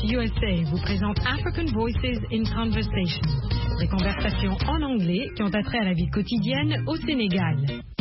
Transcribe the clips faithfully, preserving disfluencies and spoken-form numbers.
U S A vous présente African Voices in Conversation, des conversations en anglais qui ont attrait à la vie quotidienne au Sénégal.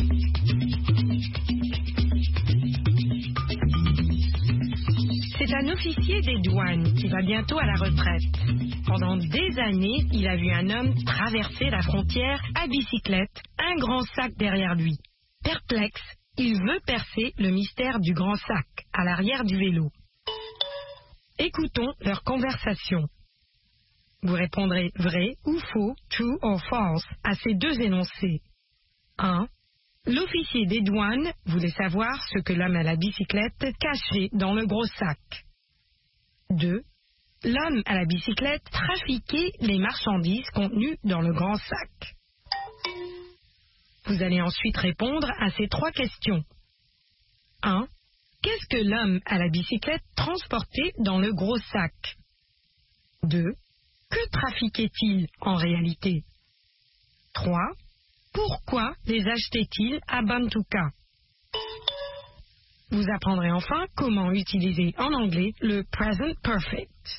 C'est un officier des douanes qui va bientôt à la retraite. Pendant des années, il a vu un homme traverser la frontière à bicyclette, un grand sac derrière lui. Perplexe, il veut percer le mystère du grand sac à l'arrière du vélo. Écoutons leur conversation. Vous répondrez vrai ou faux, true or false, à ces deux énoncés. un. L'officier des douanes voulait savoir ce que l'homme à la bicyclette cachait dans le gros sac. deux. L'homme à la bicyclette trafiquait les marchandises contenues dans le grand sac. Vous allez ensuite répondre à ces trois questions. un. Qu'est-ce que l'homme à la bicyclette transportait dans le gros sac? deux. Que trafiquait-il en réalité? trois. Pourquoi les achetait-il à Bantuka? Vous apprendrez enfin comment utiliser en anglais le present perfect.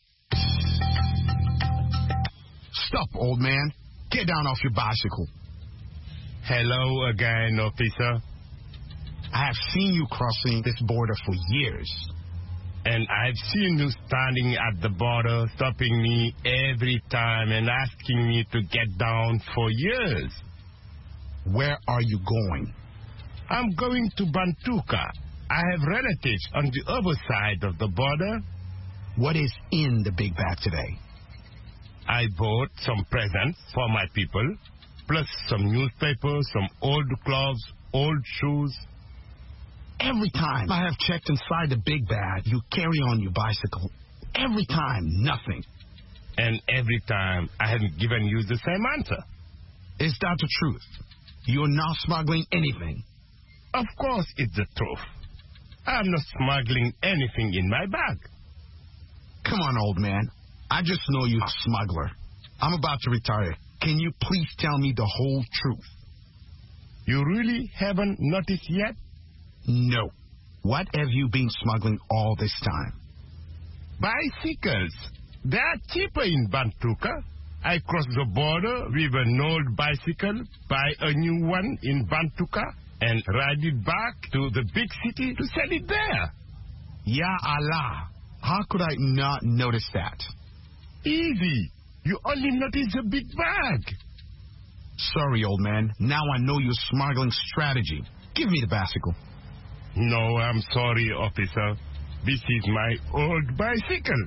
Stop, old man. Get down off your bicycle. Hello again, officer. I have seen you crossing this border for years. And I've seen you standing at the border, stopping me every time and asking me to get down for years. Where are you going? I'm going to Bantuka. I have relatives on the other side of the border. What is in the big bag today? I bought some presents for my people, plus some newspapers, some old clothes, old shoes. Every time I have checked inside the big bag, you carry on your bicycle. Every time, nothing. And every time, I haven't given you the same answer. Is that the truth? You're not smuggling anything. Of course it's the truth. I'm not smuggling anything in my bag. Come on, old man. I just know you're a smuggler. I'm about to retire. Can you please tell me the whole truth? You really haven't noticed yet? No. What have you been smuggling all this time? Bicycles. They are cheaper in Bantuka. I cross the border with an old bicycle, buy a new one in Bantuka, and ride it back to the big city to sell it there. Ya Allah. How could I not notice that? Easy. You only notice the big bag. Sorry, old man. Now I know your smuggling strategy. Give me the bicycle. No, I'm sorry, officer. This is my old bicycle.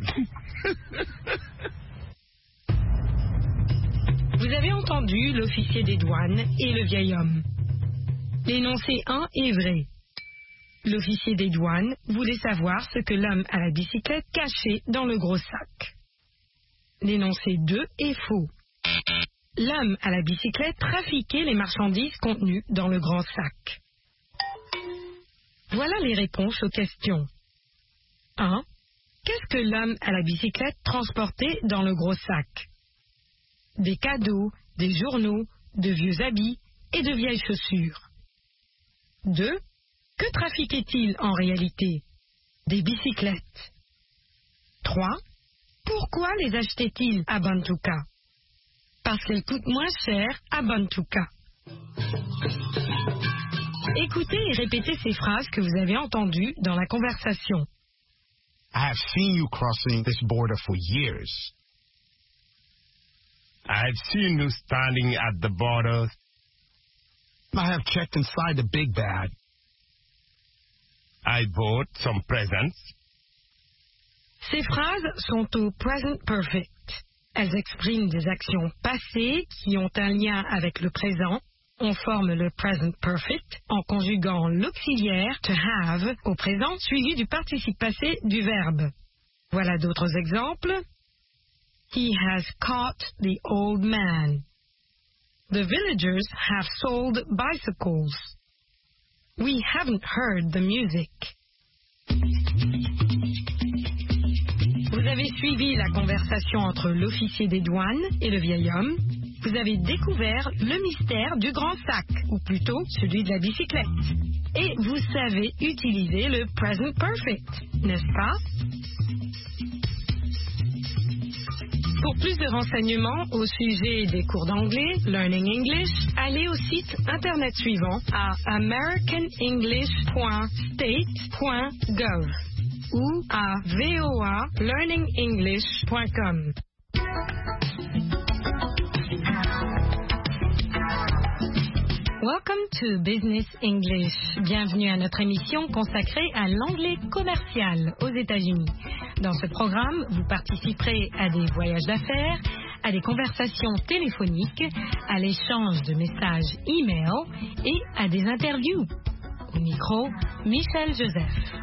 Vous avez entendu l'officier des douanes et le vieil homme. L'énoncé un est vrai. L'officier des douanes voulait savoir ce que l'homme à la bicyclette cachait dans le gros sac. L'énoncé deux est faux. L'homme à la bicyclette trafiquait les marchandises contenues dans le grand sac. Voilà les réponses aux questions. un. Qu'est-ce que l'homme à la bicyclette transportait dans le gros sac? Des cadeaux, des journaux, de vieux habits et de vieilles chaussures. deux. Que trafiquait-il en réalité? Des bicyclettes. trois. Pourquoi les achetait-il à Bantuka? Parce qu'elles coûtent moins cher à Bantuka. Écoutez et répétez ces phrases que vous avez entendues dans la conversation. I have seen you crossing this border for years. I've seen you standing at the border. I have checked inside the big bag. I bought some presents. Ces phrases sont au present perfect. Elles expriment des actions passées qui ont un lien avec le présent. On forme le present perfect en conjuguant l'auxiliaire to have au présent suivi du participe passé du verbe. Voilà d'autres exemples. He has caught the old man. The villagers have sold bicycles. We haven't heard the music. Vous avez suivi la conversation entre l'officier des douanes et le vieil homme. Vous avez découvert le mystère du grand sac, ou plutôt celui de la bicyclette. Et vous savez utiliser le present perfect, n'est-ce pas? Pour plus de renseignements au sujet des cours d'anglais, Learning English, allez au site internet suivant à american english point state point gov ou à voa learning english point com. Welcome to Business English. Bienvenue à notre émission consacrée à l'anglais commercial aux États-Unis. Dans ce programme, vous participerez à des voyages d'affaires, à des conversations téléphoniques, à l'échange de messages e-mail et à des interviews. Au micro, Michel Joseph.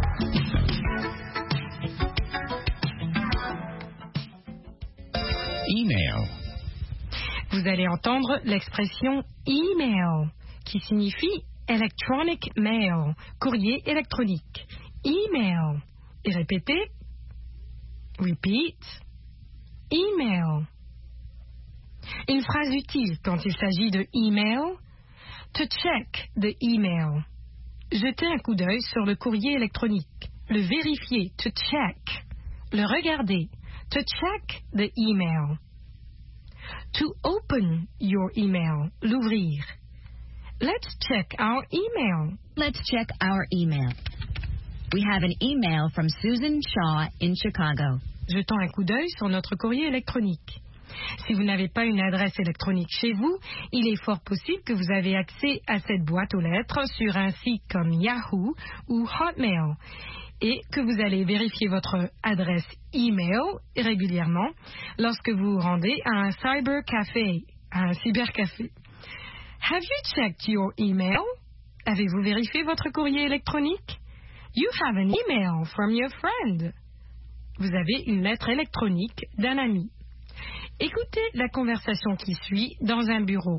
Email. Vous allez entendre l'expression email, qui signifie electronic mail, courrier électronique. Email. Et répétez. Repeat. Email. Une phrase utile quand il s'agit de email. To check the email. Jeter un coup d'œil sur le courrier électronique. Le vérifier. To check. Le regarder. To check the email. To open your email. L'ouvrir. Let's check our email. Let's check our email. We have an email from Susan Shaw in Chicago. Jetons un coup d'œil sur notre courrier électronique. Si vous n'avez pas une adresse électronique chez vous, il est fort possible que vous avez accès à cette boîte aux lettres sur un site comme Yahoo ou Hotmail et que vous allez vérifier votre adresse email régulièrement lorsque vous vous rendez à un cybercafé, à un cybercafé. Have you checked your email? Avez-vous vérifié votre courrier électronique? You have an email from your friend. Vous avez une lettre électronique d'un ami. Écoutez la conversation qui suit dans un bureau.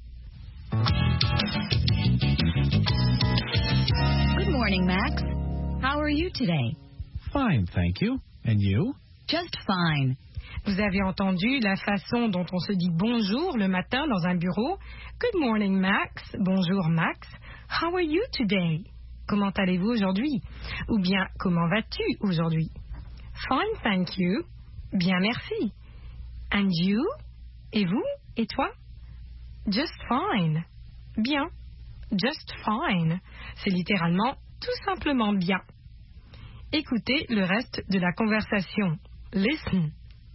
Good morning, Max. How are you today? Fine, thank you. And you? Just fine. Vous avez entendu la façon dont on se dit bonjour le matin dans un bureau. Good morning, Max. Bonjour, Max. How are you today? Comment allez-vous aujourd'hui? Ou bien, comment vas-tu aujourd'hui? Fine, thank you. Bien, merci. And you? Et vous? Et toi? Just fine. Bien. Just fine. C'est littéralement tout simplement bien. Écoutez le reste de la conversation. Listen.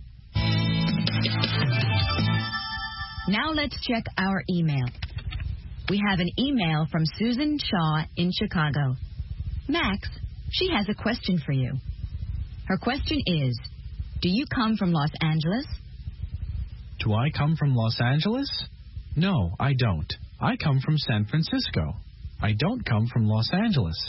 Now let's check our email. We have an email from Susan Shaw in Chicago. Max, she has a question for you. Her question is, do you come from Los Angeles? Do I come from Los Angeles? No, I don't. I come from San Francisco. I don't come from Los Angeles.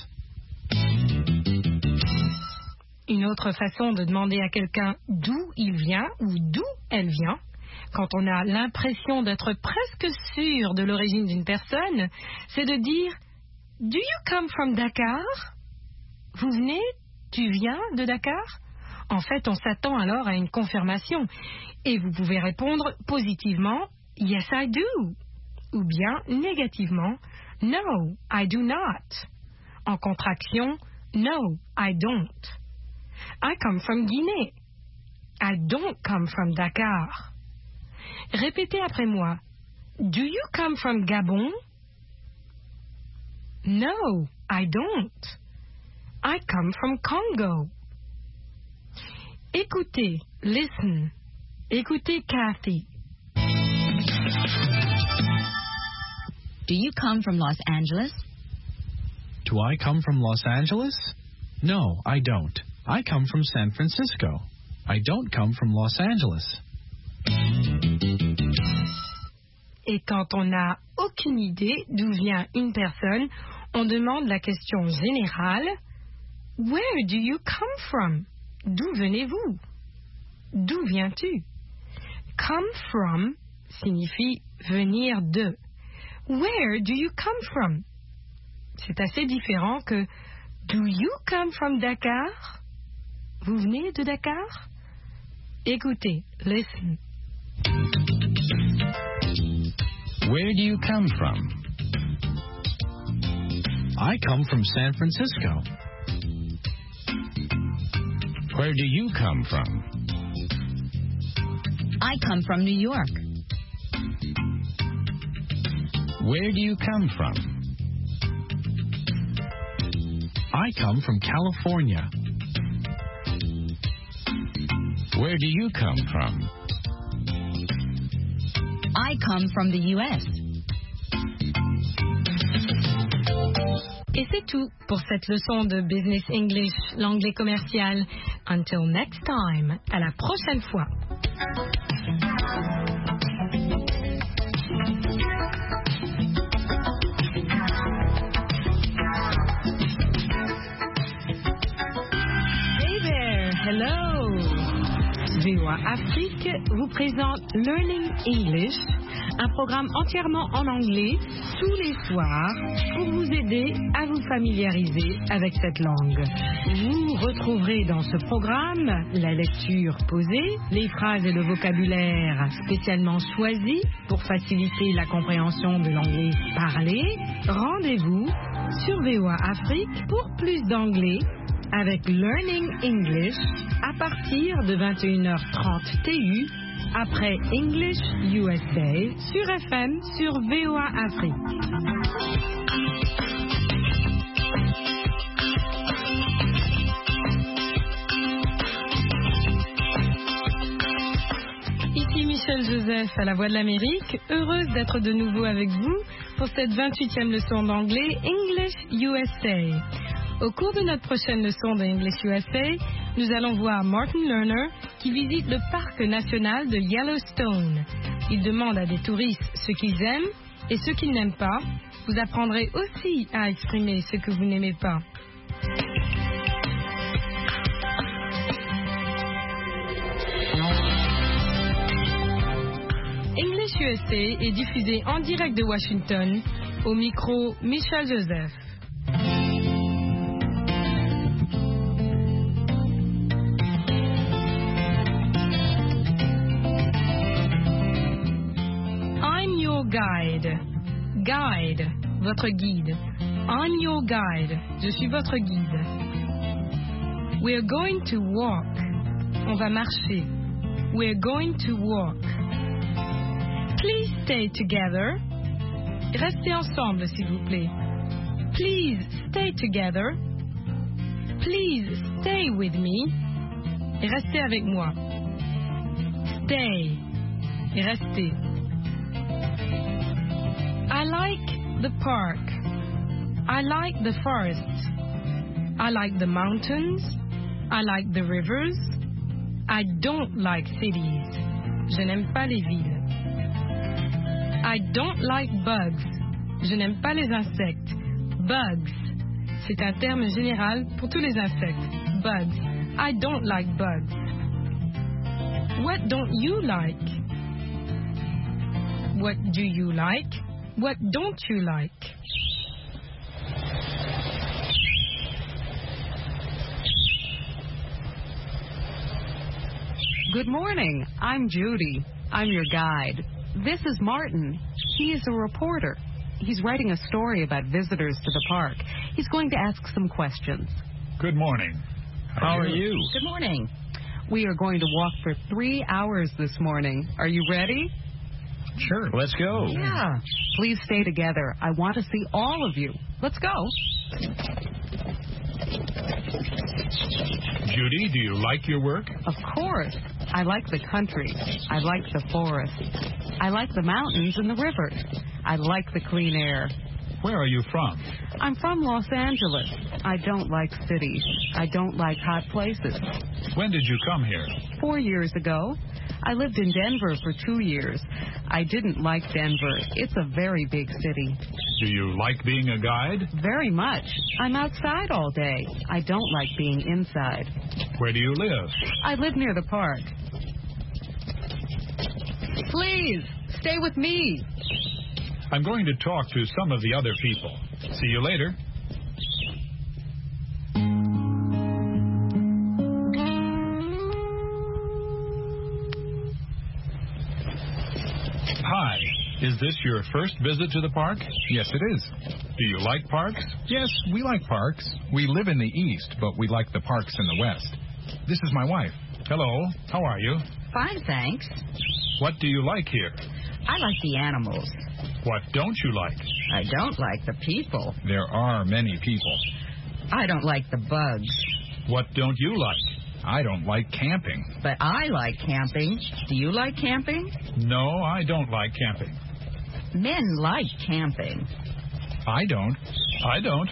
Une autre façon de demander à quelqu'un d'où il vient ou d'où elle vient, quand on a l'impression d'être presque sûr de l'origine d'une personne, c'est de dire « Do you come from Dakar ?» Vous venez, tu viens de Dakar? En fait, on s'attend alors à une confirmation et vous pouvez répondre positivement « Yes, I do » ou bien négativement « No, I do not ». En contraction « No, I don't ». I come from Guinée. I don't come from Dakar. Répétez après moi. Do you come from Gabon? No, I don't. I come from Congo. Écoutez, listen. Écoutez Kathy. Do you come from Los Angeles? Do I come from Los Angeles? No, I don't. I come from San Francisco. I don't come from Los Angeles. Et quand on n'a aucune idée d'où vient une personne, on demande la question générale « Where do you come from ?» D'où venez-vous? D'où viens-tu? Come from signifie venir de. Where do you come from? C'est assez différent que Do you come from Dakar? Vous venez de Dakar? Écoutez, listen. Where do you come from? I come from San Francisco. Where do you come from? I come from New York. Where do you come from? I come from California. Where do you come from? I come from the U S. Et c'est tout pour cette leçon de Business English, l'anglais commercial. Until next time, à la prochaine fois. Hey there, hello. V O A Afrique vous présente Learning English, un programme entièrement en anglais tous les soirs pour vous aider à vous familiariser avec cette langue. Vous retrouverez dans ce programme la lecture posée, les phrases et le vocabulaire spécialement choisis pour faciliter la compréhension de l'anglais parlé. Rendez-vous sur V O A Afrique pour plus d'anglais avec Learning English à partir de vingt et une heures trente T U après English U S A sur F M sur V O A Afrique. Ici Michel Joseph à la Voix de l'Amérique, heureuse d'être de nouveau avec vous pour cette vingt-huitième leçon d'anglais English U S A. Au cours de notre prochaine leçon de English U S A, nous allons voir Martin Lerner qui visite le parc national de Yellowstone. Il demande à des touristes ce qu'ils aiment et ce qu'ils n'aiment pas. Vous apprendrez aussi à exprimer ce que vous n'aimez pas. English U S A est diffusé en direct de Washington. Au micro, Michel Joseph. Guide. Guide, votre guide. I'm your guide. Je suis votre guide. We're going to walk. On va marcher. We're going to walk. Please stay together. Restez ensemble, s'il vous plaît. Please stay together. Please stay with me. Restez avec moi. Stay. Restez. I like the park. I like the forests. I like the mountains. I like the rivers. I don't like cities. Je n'aime pas les villes. I don't like bugs. Je n'aime pas les insectes. Bugs. C'est un terme général pour tous les insectes. Bugs. I don't like bugs. What don't you like? What do you like? What don't you like? Good morning. I'm Judy. I'm your guide. This is Martin. He is a reporter. He's writing a story about visitors to the park. He's going to ask some questions. Good morning. How, How are you? you? Good morning. We are going to walk for three hours this morning. Are you ready? Sure. Let's go. Yeah. Please stay together. I want to see all of you. Let's go. Judy, do you like your work? Of course. I like the country. I like the forest. I like the mountains and the rivers. I like the clean air. Where are you from? I'm from Los Angeles. I don't like cities. I don't like hot places. When did you come here? Four years ago. I lived in Denver for two years. I didn't like Denver. It's a very big city. Do you like being a guide? Very much. I'm outside all day. I don't like being inside. Where do you live? I live near the park. Please, stay with me. I'm going to talk to some of the other people. See you later. Hi. Is this your first visit to the park? Yes, it is. Do you like parks? Yes, we like parks. We live in the east, but we like the parks in the west. This is my wife. Hello. How are you? Fine, thanks. What do you like here? I like the animals. What don't you like? I don't like the people. There are many people. I don't like the bugs. What don't you like? I don't like camping. But I like camping. Do you like camping? No, I don't like camping. Men like camping. I don't. I don't.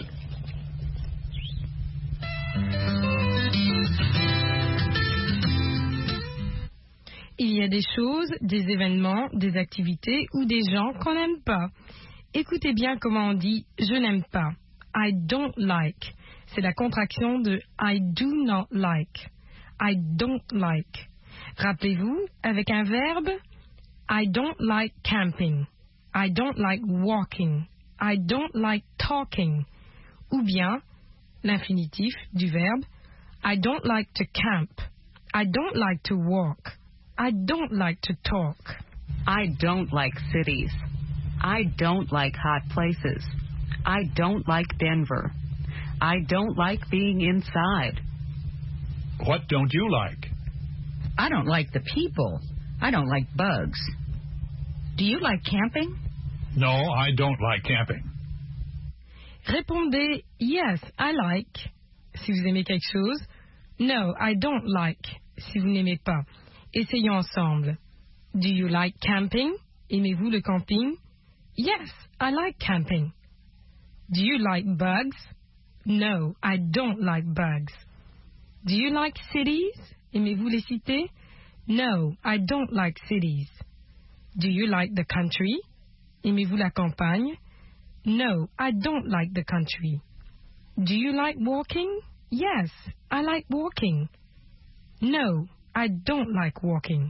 Il y a des choses, des événements, des activités ou des gens qu'on n'aime pas. Écoutez bien comment on dit « je n'aime pas ». I don't like. C'est la contraction de I do not like. I don't like. Rappelez-vous, avec un verbe, I don't like camping. I don't like walking. I don't like talking. Ou bien, l'infinitif du verbe, I don't like to camp. I don't like to walk. I don't like to talk. I don't like cities. I don't like hot places. I don't like Denver. I don't like being inside. What don't you like? I don't like the people. I don't like bugs. Do you like camping? No, I don't like camping. Répondez yes, I like si vous aimez quelque chose. No, I don't like si vous n'aimez pas. Essayons ensemble. Do you like camping? Aimez-vous le camping? Yes, I like camping. Do you like bugs? No, I don't like bugs. Do you like cities? Aimez-vous les cités? No, I don't like cities. Do you like the country? Aimez-vous la campagne? No, I don't like the country. Do you like walking? Yes, I like walking. No, I don't like walking.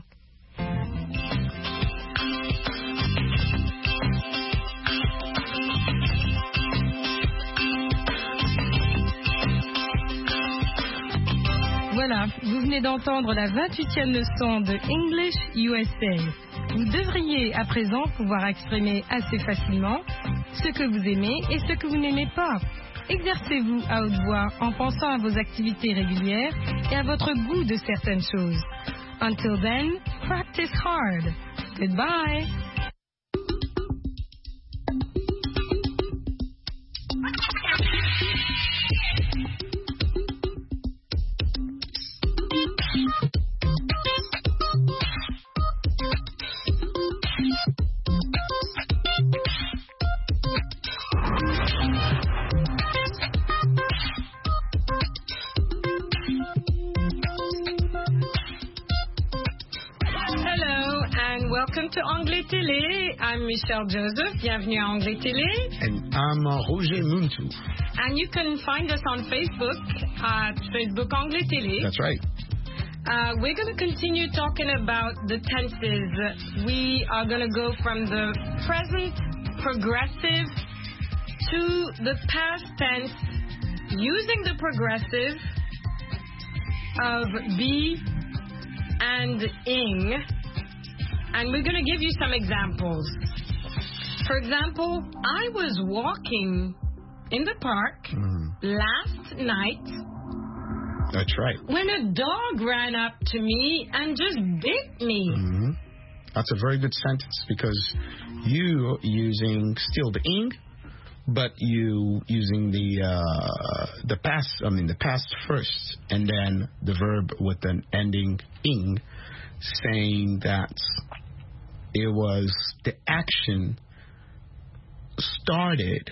Voilà, vous venez d'entendre la vingt-huitième leçon de English U S A. Vous devriez à présent pouvoir exprimer assez facilement ce que vous aimez et ce que vous n'aimez pas. Exercez-vous à haute voix en pensant à vos activités régulières et à votre goût de certaines choses. Until then, practice hard. Goodbye. Welcome to Anglais Télé. I'm Michelle Joseph. Bienvenue à Anglais Télé. And I'm uh, Roger Muntu. And you can find us on Facebook at Facebook Anglais Télé. That's right. Uh, we're going to continue talking about the tenses. We are going to go from the present progressive to the past tense using the progressive of be and ing. And we're going to give you some examples. For example, I was walking in the park mm. last night. That's right. When a dog ran up to me and just bit me. Mm-hmm. That's a very good sentence because you using still the ing, but you using the uh, the past. I mean the past first, and then the verb with an ending ing, saying that it was the action started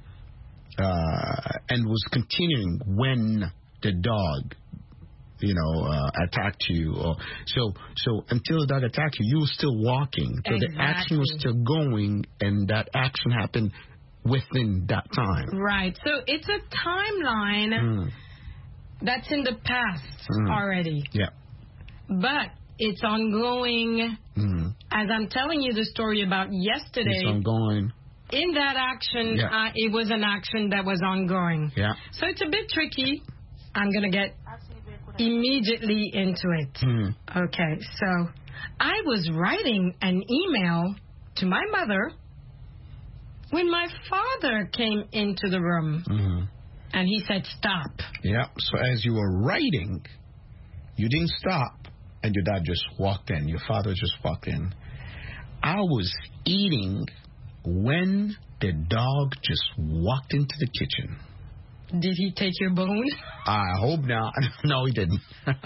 uh, and was continuing when the dog, you know, uh, attacked you. Or so, so until the dog attacked you, you were still walking. So exactly. The action was still going, and that action happened within that time. Right. So it's a timeline mm. that's in the past mm. already. Yeah. But it's ongoing. Mm. As I'm telling you the story about yesterday. It's ongoing. In that action, yeah. uh, it was an action that was ongoing. Yeah. So it's a bit tricky. I'm going to get immediately into it. Mm. Okay, so I was writing an email to my mother when my father came into the room. Mm-hmm. And he said, stop. Yeah, so as you were writing, you didn't stop. and your dad just walked in. Your father just walked in. I was eating when the dog just walked into the kitchen. Did he take your bone? I hope not. No, he didn't.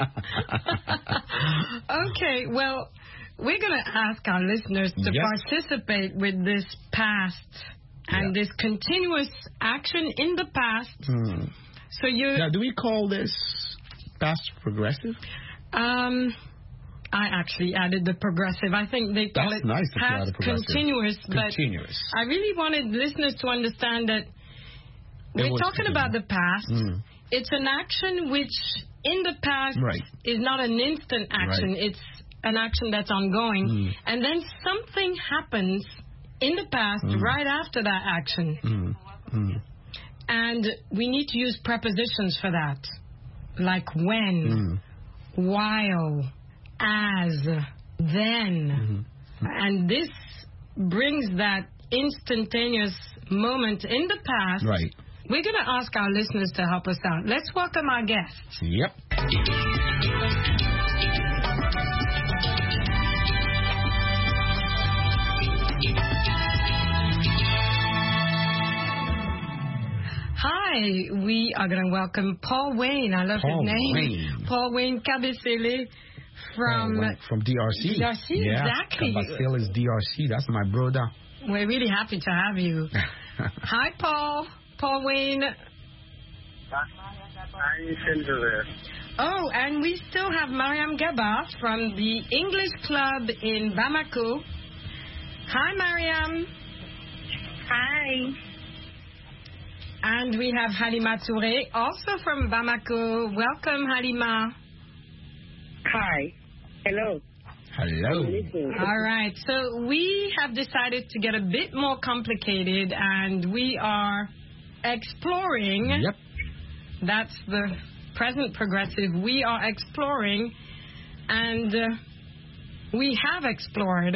Okay, well, we're going to ask our listeners to yes. participate with this past and yeah. this continuous action in the past. Hmm. So you Now, do we call this past progressive? Um, I actually added the progressive. I think they call That's it nice past continuous. Continuous. But I really wanted listeners to understand that we're talking continuous. about the past. Mm. It's an action which, in the past, right. is not an instant action. Right. It's an action that's ongoing. Mm. And then something happens in the past Mm. right after that action. Mm. Mm. And we need to use prepositions for that. Like when, Mm. while, as, then. Mm-hmm. And this brings that instantaneous moment in the past. Right. We're going to ask our listeners to help us out. Let's welcome our guests. Yep. Hi, we are going to welcome Paul Wayne. I love Paul his name. Wayne. Paul Wayne Kabesele from... Oh, from D R C. D R C, yeah. exactly. Kabasele is D R C. That's my brother. We're really happy to have you. Hi, Paul. Paul Wayne. Oh, and we still have Mariam Gaba from the English Club in Bamako. Hi, Mariam. Hi. And we have Halima Touré, also from Bamako. Welcome, Halima. Hi. Hello. Hello. All right. So we have decided to get a bit more complicated, and we are exploring. Yep. That's the present progressive. We are exploring, and uh, we have explored.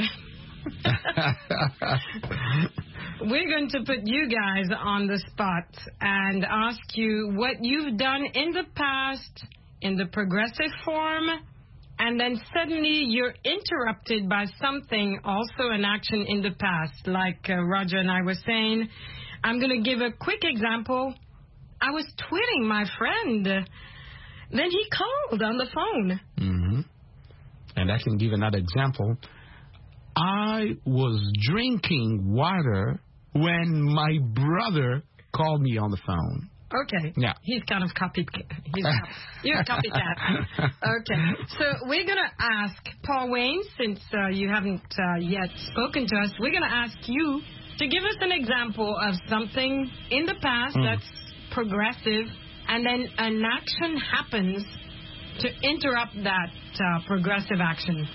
We're going to put you guys on the spot and ask you what you've done in the past in the progressive form, and then suddenly you're interrupted by something, also an action in the past. Like uh, Roger and I were saying, I'm going to give a quick example. I was tweeting my friend. Then he called on the phone. Mm-hmm. And I can give another example. I was drinking water when my brother called me on the phone. Okay. Yeah. He's kind of copycat. He's cop- You're a copycat. Okay. So we're going to ask Paul Wayne, since uh, you haven't uh, yet spoken to us, we're going to ask you to give us an example of something in the past mm. that's progressive, and then an action happens to interrupt that uh, progressive action.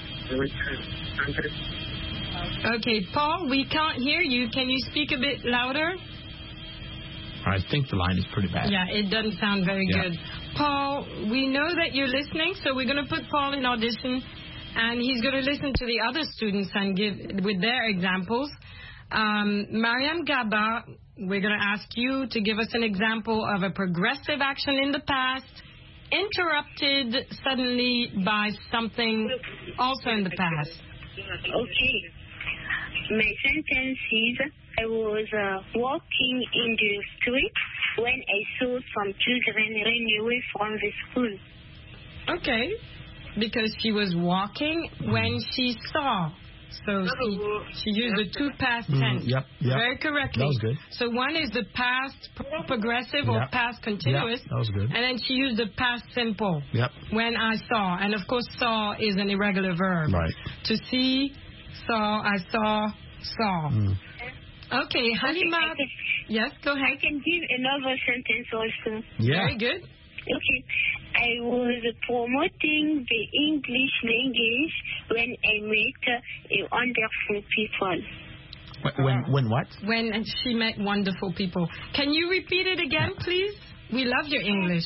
Okay, Paul, we can't hear you. Can you speak a bit louder? I think the line is pretty bad. Yeah, it doesn't sound very yeah. good. Paul, we know that you're listening, so we're going to put Paul in audition, and he's going to listen to the other students and give with their examples. Um, Mariam Gaba, we're going to ask you to give us an example of a progressive action in the past, interrupted suddenly by something also in the past. Okay. My sentence is, I was uh, walking in the street when I saw some children running away from the school. Okay. Because she was walking when she saw. So she, she used the two past tense. Mm, yep, yep. Very correctly. That was good. So one is the past pro- progressive or yep. past continuous. Yep, that was good. And then she used the past simple. Yep. When I saw. And of course, saw is an irregular verb. Right. To see, saw, I saw, saw. Mm. Okay, Halima. Okay, yes, go ahead. I can give another sentence also. Yeah. Very good. Okay. I was promoting the English language when I met uh, wonderful people. When, when, when what? When she met wonderful people. Can you repeat it again, please? We love your English.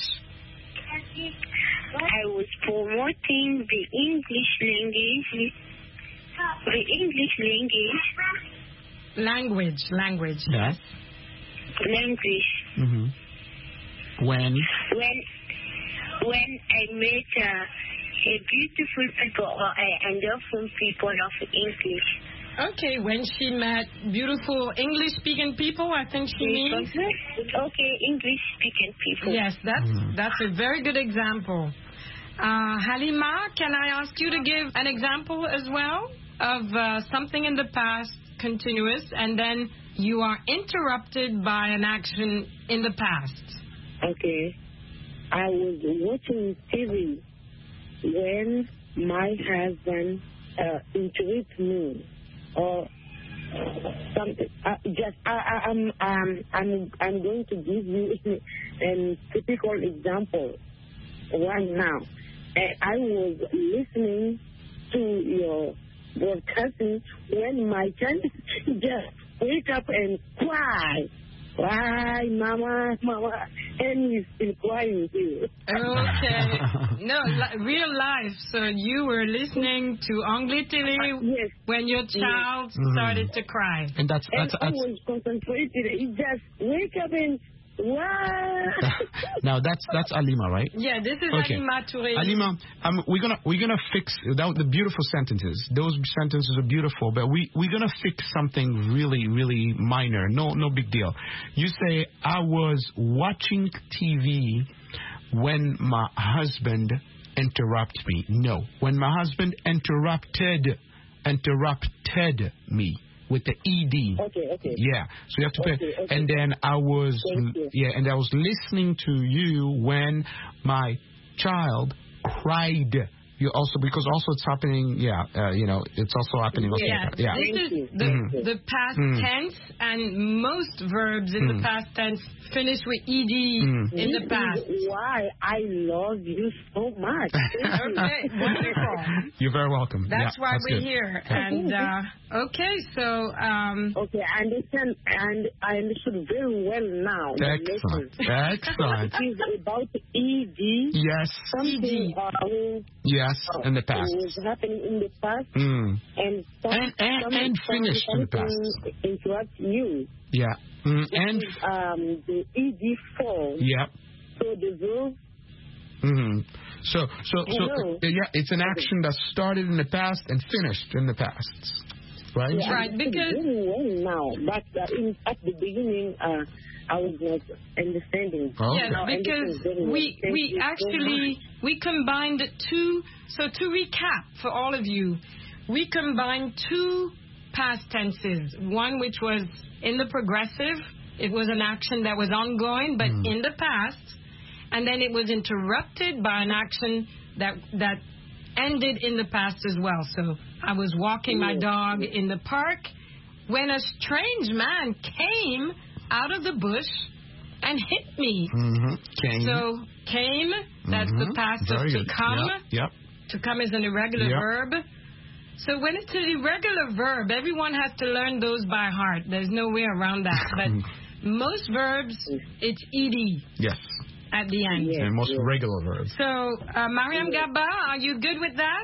I was promoting the English language. The English language. Language, language. Yes. Language. Mm-hmm. When? When when I met uh, a beautiful people or a wonderful people of English. Okay, when she met beautiful English-speaking people, I think she means. Okay, English-speaking people. Yes, that's mm. that's a very good example. Uh, Halima, can I ask you to give an example as well of uh, something in the past, continuous, and then you are interrupted by an action in the past? Okay. I was watching T V when my husband uh, interrupted me. Or something. Uh, just I, I, I'm um, I'm I'm going to give you a typical example right now. Uh, I was listening to your broadcasting when my child just wake up and cry. Why, mama, mama, and he's still crying too. Okay. No, li- real life. So you were listening to Anglais Télé uh, yes. when your child yes. started mm. to cry. And that's that's. And that's I was concentrated. He just wake up and wow. Now that's that's Alima, right? Yeah, this is okay. Alima Touré. Alima, um, we're gonna we're gonna fix that, the beautiful sentences. Those sentences are beautiful, but we we're gonna fix something really really minor. No no big deal. You say I was watching T V when my husband interrupted me. No, when my husband interrupted interrupted me. With the E D. Okay, okay. Yeah. So you have to okay, pay. Okay. And then I was, yeah, and I was listening to you when my child cried. You also, because also it's happening, yeah, uh, you know, it's also happening. Also yeah, yeah. This is the, mm. the past mm. tense, and most verbs in mm. the past tense finish with ed mm. in this the past. Is why I love you so much. Okay, wonderful. You're very welcome. That's yeah, why that's we're good. here. And uh, okay, so um, okay, I understand, and I understood very well now. Excellent, excellent. It's about E D. Yes. Something. Uh, yes, in the past. It was happening in the past, mm. and some, and and, some, and finished in the past. Interrupt you. Yeah. Mm, and is, um, the E D form. Yeah. So the verb. Mm-hmm. So so so uh, yeah, it's an action that started in the past and finished in the past, right? Yeah, right. Because very well now, but uh, in, at the beginning, uh, I was not understanding. Oh. Yeah, now, because we we actually we combined two. So to recap for all of you, we combined two past tenses. One which was in the progressive, it was an action that was ongoing, but mm. in the past, and then it was interrupted by an action that that ended in the past as well. So I was walking my dog in the park when a strange man came out of the bush and hit me. Mm-hmm. Came. So came, that's mm-hmm. the past Very of to good. come. Yep. yep. To come is an irregular yep. verb. So when it's an irregular verb, everyone has to learn those by heart. There's no way around that. But most verbs, it's ed. Yes. At the end. Yes. And most yes. regular verbs. So, uh, Mariam Gaba, are you good with that?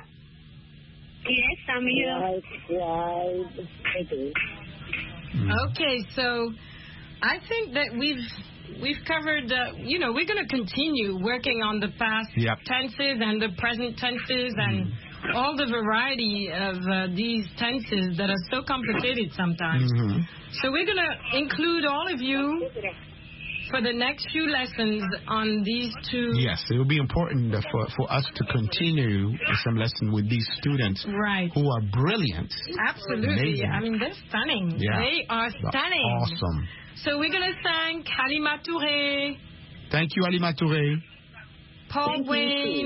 Yes, I'm here. Right, right. Okay. Mm. Okay, so I think that we've we've covered, uh, you know, we're going to continue working on the past yep. tenses and the present tenses and mm. all the variety of uh, these tenses that are so complicated sometimes. Mm-hmm. So we're going to include all of you for the next few lessons on these two. Yes, it will be important for, for us to continue some lesson with these students right. who are brilliant. Absolutely. Amazing. I mean, they're stunning. Yeah. They are stunning. Awesome. So we're going to thank Halima Touré. Thank you, Halima Touré. Paul Thank Wayne.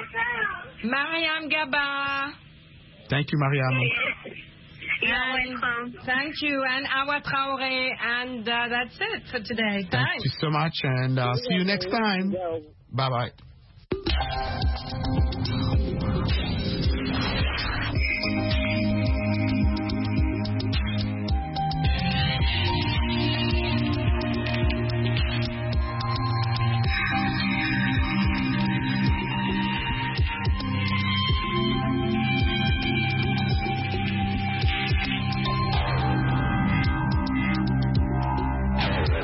You. Mariam Gaba. Thank you, Mariam. You're and welcome. Thank you, and Awa Traoré. And uh, that's it for today. Thank Thanks. you so much, and uh, see you next time. Bye-bye. Yeah.